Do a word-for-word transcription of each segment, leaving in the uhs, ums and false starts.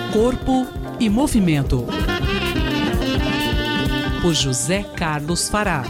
Corpo e Movimento, por José Carlos Fará.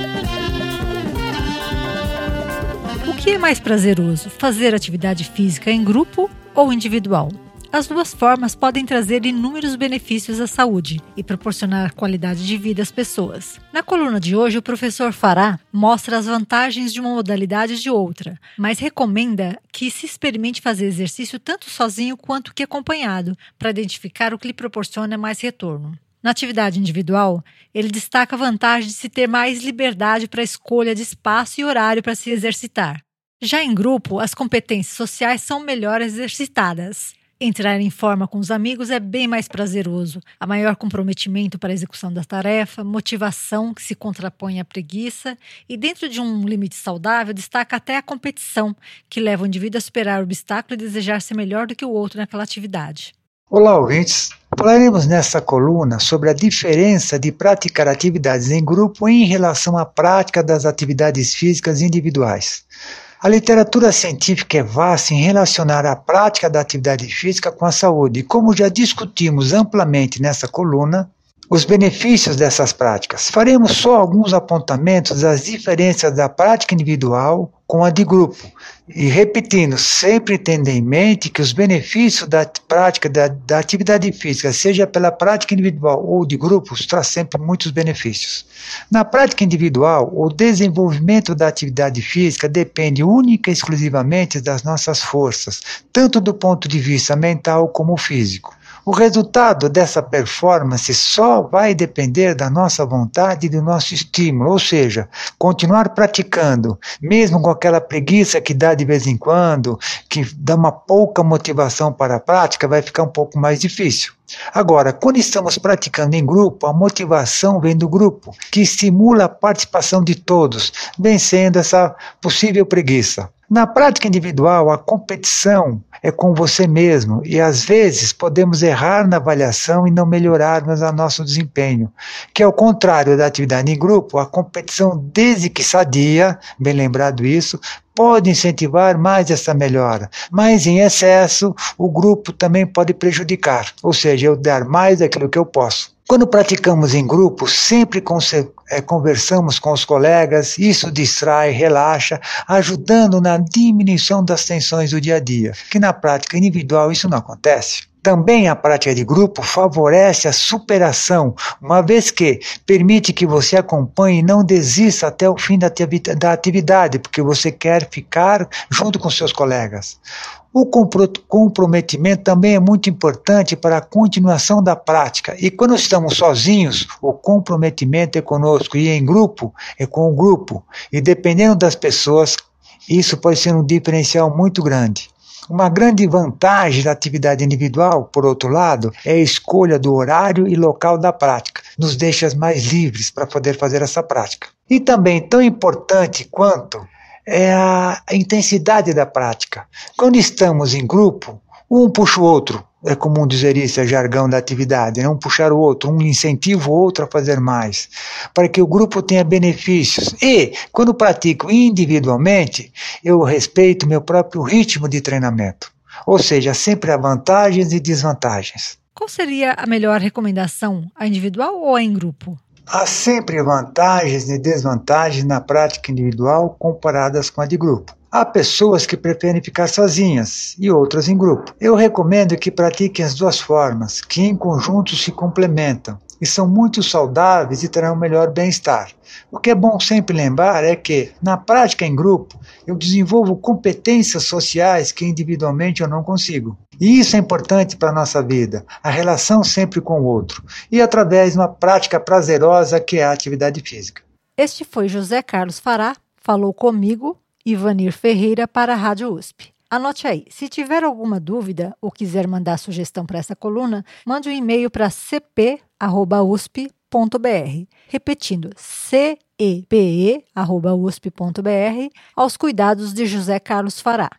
O que é mais prazeroso, fazer atividade física em grupo ou individual? As duas formas podem trazer inúmeros benefícios à saúde e proporcionar qualidade de vida às pessoas. Na coluna de hoje, o professor Fará mostra as vantagens de uma modalidade e de outra, mas recomenda que se experimente fazer exercício tanto sozinho quanto que acompanhado, para identificar o que lhe proporciona mais retorno. Na atividade individual, ele destaca a vantagem de se ter mais liberdade para a escolha de espaço e horário para se exercitar. Já em grupo, as competências sociais são melhor exercitadas. Entrar em forma com os amigos é bem mais prazeroso. Há maior comprometimento para a execução da tarefa, motivação que se contrapõe à preguiça e, dentro de um limite saudável, destaca até a competição, que leva o indivíduo a superar o obstáculo e desejar ser melhor do que o outro naquela atividade. Olá, ouvintes! Falaremos nesta coluna sobre a diferença de praticar atividades em grupo em relação à prática das atividades físicas individuais. A literatura científica é vasta em relacionar a prática da atividade física com a saúde, e como já discutimos amplamente nessa coluna, os benefícios dessas práticas. Faremos só alguns apontamentos das diferenças da prática individual com a de grupo. E repetindo, sempre tendo em mente que os benefícios da prática da, da atividade física, seja pela prática individual ou de grupos, traz sempre muitos benefícios. Na prática individual, o desenvolvimento da atividade física depende única e exclusivamente das nossas forças, tanto do ponto de vista mental como físico. O resultado dessa performance só vai depender da nossa vontade e do nosso estímulo, ou seja, continuar praticando, mesmo com aquela preguiça que dá de vez em quando, que dá uma pouca motivação para a prática, vai ficar um pouco mais difícil. Agora, quando estamos praticando em grupo, a motivação vem do grupo, que estimula a participação de todos, vencendo essa possível preguiça. Na prática individual, a competição é com você mesmo e às vezes podemos errar na avaliação e não melhorarmos o nosso desempenho, que ao contrário da atividade em grupo, a competição, desde que sadia, bem lembrado isso, pode incentivar mais essa melhora, mas em excesso o grupo também pode prejudicar, ou seja, eu dar mais daquilo que eu posso. Quando praticamos em grupo, sempre conversamos com os colegas, isso distrai, relaxa, ajudando na diminuição das tensões do dia a dia, que na prática individual isso não acontece. Também a prática de grupo favorece a superação, uma vez que permite que você acompanhe e não desista até o fim da atividade, porque você quer ficar junto com seus colegas. O comprometimento também é muito importante para a continuação da prática. E quando estamos sozinhos, o comprometimento é conosco, e em grupo é com o grupo. E dependendo das pessoas, isso pode ser um diferencial muito grande. Uma grande vantagem da atividade individual, por outro lado, é a escolha do horário e local da prática. Nos deixa mais livres para poder fazer essa prática. E também, tão importante quanto é a intensidade da prática. Quando estamos em grupo, um puxa o outro. É comum dizer isso, é jargão da atividade, né? Um puxar o outro, um incentiva o outro a fazer mais, para que o grupo tenha benefícios. E, quando pratico individualmente, eu respeito meu próprio ritmo de treinamento. Ou seja, sempre há vantagens e desvantagens. Qual seria a melhor recomendação, a individual ou a em grupo? Há sempre vantagens e desvantagens na prática individual comparadas com a de grupo. Há pessoas que preferem ficar sozinhas e outras em grupo. Eu recomendo que pratiquem as duas formas, que em conjunto se complementam e são muito saudáveis e terão um melhor bem-estar. O que é bom sempre lembrar é que, na prática em grupo, eu desenvolvo competências sociais que individualmente eu não consigo. E isso é importante para a nossa vida, a relação sempre com o outro, e através de uma prática prazerosa que é a atividade física. Este foi José Carlos Fará, falou comigo, Ivanir Ferreira, para a Rádio U S P. Anote aí, se tiver alguma dúvida ou quiser mandar sugestão para essa coluna, mande um e-mail para c p arroba u s p ponto b r. Repetindo, c e p e arroba u s p ponto b r, aos cuidados de José Carlos Fará.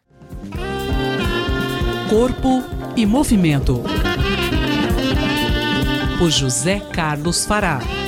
Corpo e Movimento, por José Carlos Fará.